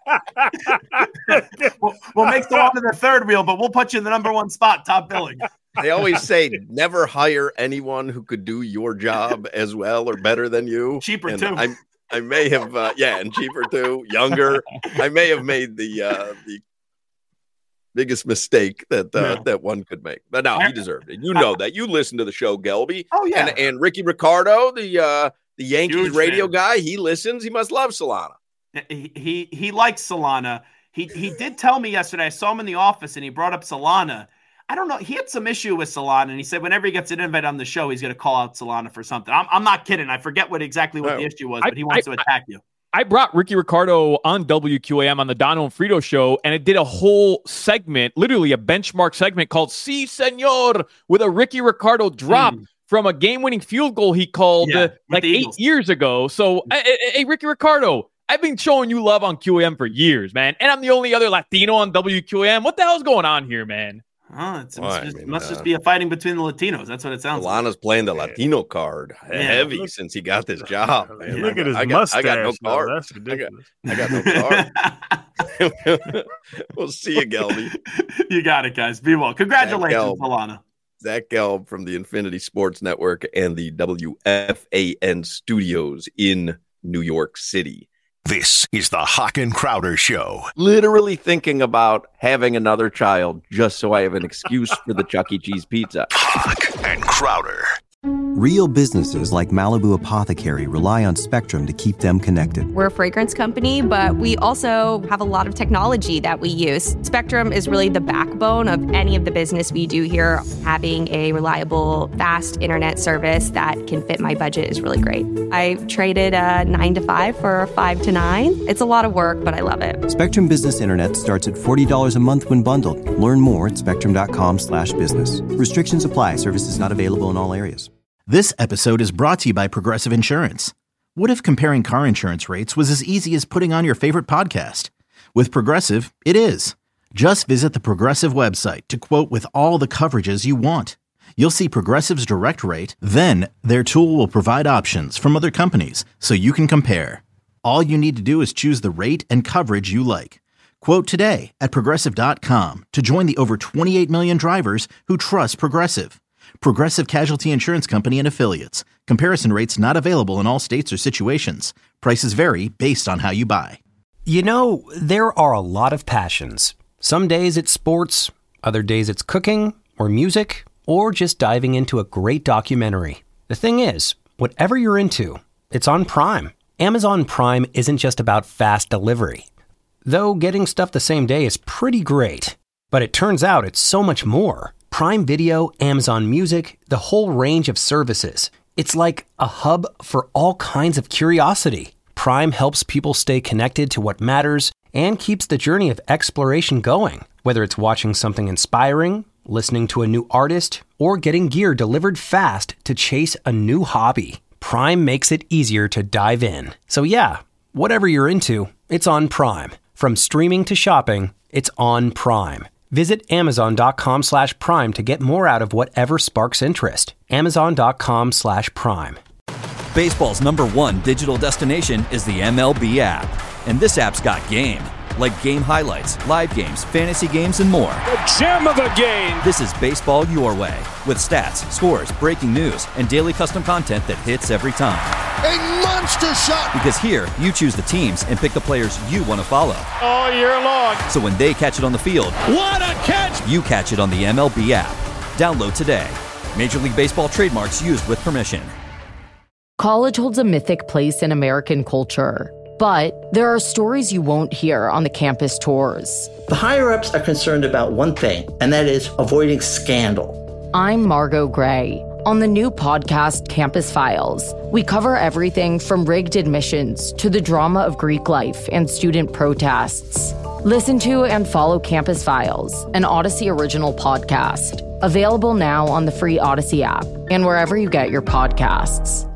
we'll, we'll make Solana the third wheel, but we'll put you in the number one spot, top billing." They always say never hire anyone who could do your job as well or better than you. Cheaper and too. I'm, I may have, uh, yeah, and cheaper too, younger. I may have made the uh, the biggest mistake that uh, yeah. that one could make. But no, he deserved it. You know that. You listen to the show, Gelby. Oh, yeah. And, and Ricky Ricardo, the uh, the Yankees Huge radio fan. guy, he listens. He must love Solana. He, he, he likes Solana. He, he did tell me yesterday, I saw him in the office, and he brought up Solana. I don't know. He had some issue with Solana, and he said whenever he gets an invite on the show, he's going to call out Solana for something. I'm, I'm not kidding. I forget what exactly what no. the issue was, but he wants I, to attack you. I brought Ricky Ricardo on W Q A M on the Dono and Frito show, and it did a whole segment, literally a benchmark segment called Si Senor, with a Ricky Ricardo drop mm. from a game-winning field goal he called yeah, uh, like eight years ago. So, mm. hey, hey, Ricky Ricardo, I've been showing you love on Q A M for years, man, and I'm the only other Latino on W Q A M. What the hell's going on here, man? Oh, it's, Well, it's I just, mean, must uh, just be a fighting between the Latinos. That's what it sounds like. Solana's playing the Latino card Yeah. heavy Look- since he got this job. Man. Look I at his got, I got, mustache. I got no now. card. That's I got, ridiculous. I got no card. We'll see you, Gelby. You got it, guys. Be well. Congratulations, Gelb. Solana. Zach Gelb from the Infinity Sports Network and the W F A N studios in New York City. This is the Hawk and Crowder Show. Literally thinking about having another child just so I have an excuse for the Chuck E. Cheese pizza. Hawk and Crowder. Real businesses like Malibu Apothecary rely on Spectrum to keep them connected. We're a fragrance company, but we also have a lot of technology that we use. Spectrum is really the backbone of any of the business we do here. Having a reliable, fast internet service that can fit my budget is really great. I traded a nine to five for a five to nine. It's a lot of work, but I love it. Spectrum Business Internet starts at forty dollars a month when bundled. Learn more at spectrum.com slash business. Restrictions apply. Services not available in all areas. This episode is brought to you by Progressive Insurance. What if comparing car insurance rates was as easy as putting on your favorite podcast? With Progressive, it is. Just visit the Progressive website to quote with all the coverages you want. You'll see Progressive's direct rate, then their tool will provide options from other companies so you can compare. All you need to do is choose the rate and coverage you like. Quote today at progressive dot com to join the over twenty-eight million drivers who trust Progressive. Progressive Casualty Insurance Company and Affiliates. Comparison rates not available in all states or situations. Prices vary based on how you buy. You know, there are a lot of passions. Some days it's sports, other days it's cooking or music, or just diving into a great documentary. The thing is, whatever you're into, it's on Prime. Amazon Prime isn't just about fast delivery. Though getting stuff the same day is pretty great. But it turns out it's so much more. Prime Video, Amazon Music, the whole range of services. It's like a hub for all kinds of curiosity. Prime helps people stay connected to what matters and keeps the journey of exploration going. Whether it's watching something inspiring, listening to a new artist, or getting gear delivered fast to chase a new hobby, Prime makes it easier to dive in. So yeah, whatever you're into, it's on Prime. From streaming to shopping, it's on Prime. Visit amazon.com slash prime to get more out of whatever sparks interest. Amazon.com slash prime. Baseball's number one digital destination is the M L B app. And this app's got game. Like game highlights, live games, fantasy games, and more. The gem of the game! This is baseball your way. With stats, scores, breaking news, and daily custom content that hits every time. A monster shot! Because here, you choose the teams and pick the players you want to follow. All year long. So when they catch it on the field, what a catch! You catch it on the M L B app. Download today. Major League Baseball trademarks used with permission. College holds a mythic place in American culture. But there are stories you won't hear on the campus tours. The higher-ups are concerned about one thing, and that is avoiding scandal. I'm Margot Gray. On the new podcast, Campus Files, we cover everything from rigged admissions to the drama of Greek life and student protests. Listen to and follow Campus Files, an Odyssey original podcast. Available now on the free Odyssey app and wherever you get your podcasts.